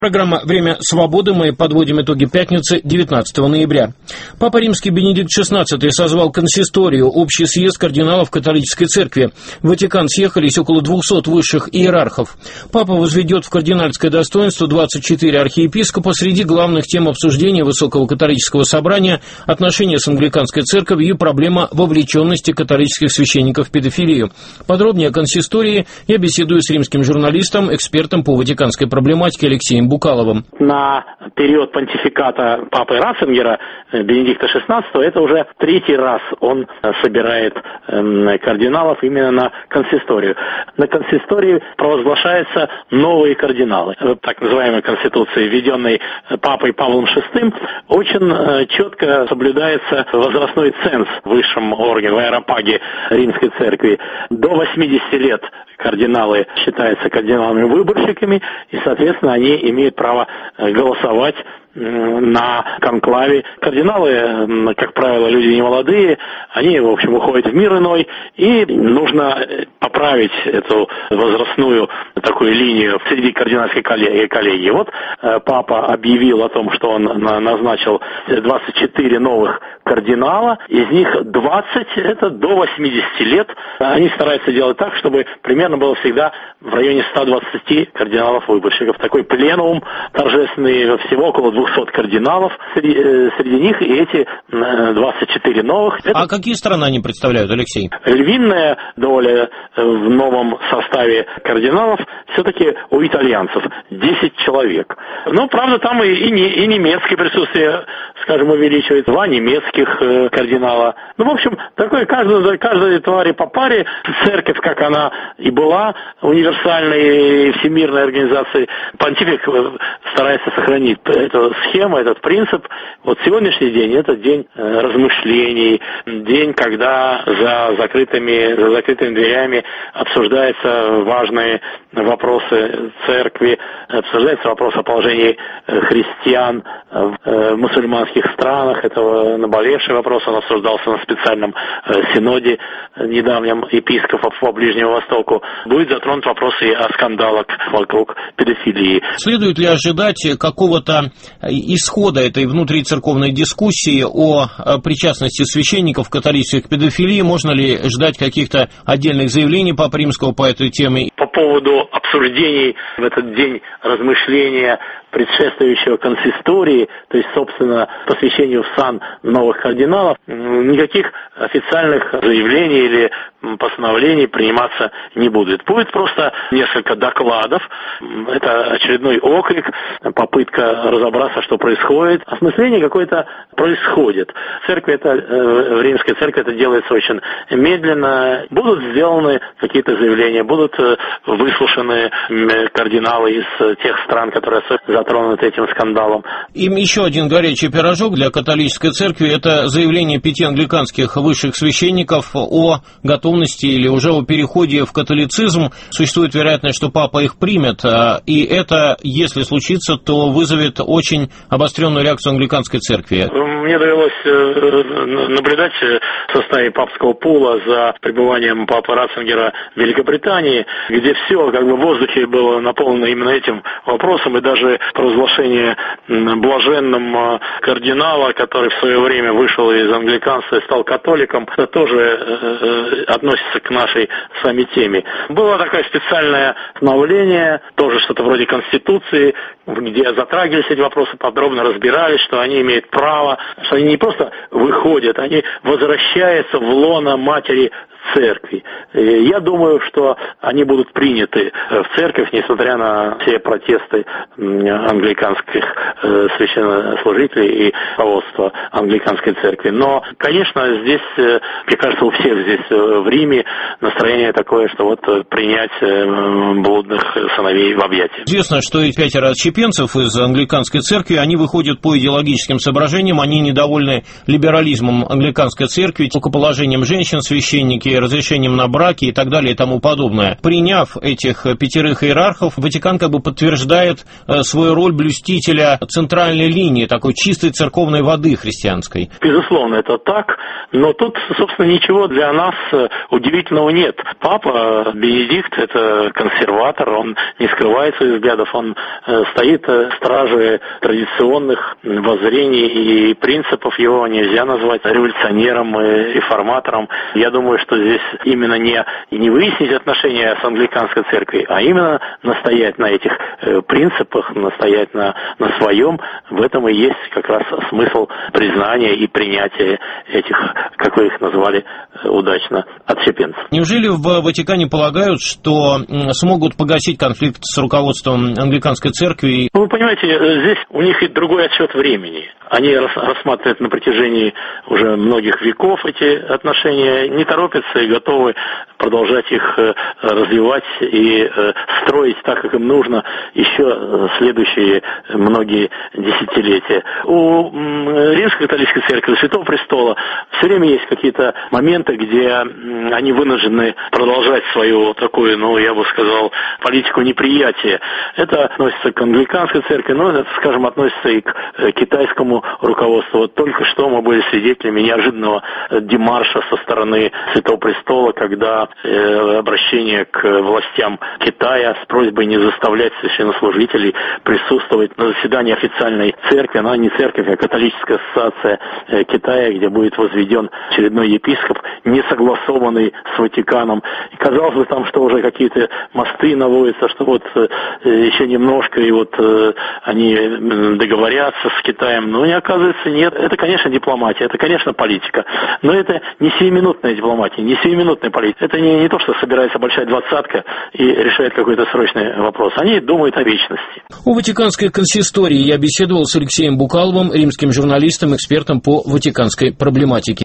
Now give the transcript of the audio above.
Программа «Время свободы». Мы подводим итоги пятницы, 19 ноября. Папа Римский Бенедикт XVI созвал консисторию, общий съезд кардиналов католической церкви. В Ватикан съехались около 200 высших иерархов. Папа возведет в кардинальское достоинство 24 архиепископа. Среди главных тем обсуждения Высокого католического собрания – отношения с англиканской церковью и проблема вовлеченности католических священников в педофилию. Подробнее о консистории я беседую с римским журналистом, экспертом по ватиканской проблематике Алексеем Букаловым. На период понтификата папы Ратцингера Бенедикта XVI это уже третий раз он собирает кардиналов именно на консисторию. На консистории провозглашаются новые кардиналы. В так называемой конституции, введенной папой Павлом VI, очень четко соблюдается возрастной ценз в высшем органе, в аэропаге Римской церкви. До 80 лет кардиналы считаются кардиналами-выборщиками, и, соответственно, они имеют право голосовать на конклаве. Кардиналы, как правило, люди немолодые, они, в общем, уходят в мир иной, и нужно поправить эту возрастную такую линию среди кардинальской коллегии. Вот папа объявил о том, что он назначил 24 новых кардинала, из них 20 это до 80 лет. Они стараются делать так, чтобы примерно было всегда в районе 120 кардиналов-выборщиков. Такой пленум торжественный, всего около 200 кардиналов среди них, и эти 24 новых. А какие страны они представляют, Алексей? Львиная доля в новом составе кардиналов все-таки у итальянцев 10 человек. Но, правда, там и немецкое присутствие, скажем, увеличивается. Два немецких кардинала. Ну, в общем, такой каждой твари по паре. Церковь, как она и была, универсальной всемирной организации, понтифик старается сохранить эту схему, этот принцип. Вот сегодняшний день – это день размышлений, день, когда за закрытыми дверями обсуждаются важные вопросы церкви, обсуждается вопрос о положении христиан в мусульманских странах. Это наболевший вопрос, он обсуждался на специальном синоде недавнем епископов по Ближнему Востоку. Будет затронут вопрос и о скандалах вокруг педофилии. Следует ли ожидать какого-то исхода этой внутрицерковной дискуссии о причастности священников католических к педофилии? Можно ли ждать каких-то отдельных заявлений Папы Римского по этой теме? По поводу обсуждений в этот день размышления предшествующего консистории, то есть, собственно, посвящению в сан новых кардиналов, никаких официальных заявлений или постановлений приниматься не будет. Будет просто несколько докладов, это очередной оклик, попытка разобраться, что происходит. Осмысление какое-то происходит. В Римской церкви это делается очень медленно. Будут сделаны какие-то заявления, будут выслушаны кардиналы из тех стран, которые затронуты этим скандалом. И еще один горячий пирожок для католической церкви – это заявление 5 англиканских высших священников о готовности или уже о переходе в католицизм. Существует вероятность, что папа их примет, и это, если случится, то вызовет очень обостренную реакцию англиканской церкви. Мне довелось наблюдать в составе папского пула за пребыванием папы Ратцингера в Великобритании, где все как бы в воздухе было наполнено именно этим вопросом, и даже провозглашение блаженным кардинала, который в свое время вышел из англиканства и стал католиком, это тоже относится к нашей с вами теме. Было такое специальное постановление, тоже что-то вроде Конституции, где затрагивались эти вопросы, подробно разбирались, что они имеют право, что они не просто выходят, они возвращаются в лоно матери церкви. Я думаю, что они будут приняты в церковь, несмотря на все протесты англиканских священнослужителей и руководства англиканской церкви. Но, конечно, здесь, мне кажется, у всех здесь в Риме настроение такое, что вот принять блудных сыновей в объятия. Известно, что и 5 отщепенцев из англиканской церкви, они выходят по идеологическим соображениям, они недовольны либерализмом англиканской церкви, рукоположением женщин, священники, браки, разрешением на браки и так далее и тому подобное. Приняв этих 5 иерархов, Ватикан как бы подтверждает свою роль блюстителя центральной линии, такой чистой церковной воды христианской. Безусловно, это так, но тут, собственно, ничего для нас удивительного нет. Папа Бенедикт – это консерватор, он не скрывает своих взглядов, он стоит в страже традиционных воззрений и принципов, его нельзя назвать революционером и реформатором. Я думаю, что здесь именно не выяснить отношения с англиканской церковью, а именно настоять на этих принципах, настоять на своем. В этом и есть как раз смысл признания и принятия этих, как вы их назвали удачно, отщепенцев. Неужели в Ватикане полагают, что смогут погасить конфликт с руководством англиканской церкви? Вы понимаете, здесь у них и другой отсчет времени. Они рассматривают на протяжении уже многих веков эти отношения, не торопятся и готовы продолжать их развивать и строить так, как им нужно, еще следующие многие десятилетия. У Римской католической церкви, Святого Престола все время есть какие-то моменты, где они вынуждены продолжать свою такую, я бы сказал, политику неприятия. Это относится к англиканской церкви, но это, скажем, относится и к китайскому руководству. Вот только что мы были свидетелями неожиданного демарша со стороны Святого Престола, когда обращение к властям Китая с просьбой не заставлять священнослужителей присутствовать на заседании официальной церкви. Она не церковь, а католическая ассоциация Китая, где будет возведен очередной епископ, не согласованный с Ватиканом. И казалось бы, там что уже какие-то мосты наводятся, что вот еще немножко, и вот они договорятся с Китаем. Но не оказывается, нет. Это, конечно, дипломатия, это, конечно, политика. Но это не сиюминутная дипломатия, не сиюминутная политика. Это не то, что собирается большая двадцатка и решает какой-то срочный вопрос. Они думают о вечности. У Ватиканской консистории я беседовал с Алексеем Букаловым, римским журналистом, экспертом по ватиканской проблематике.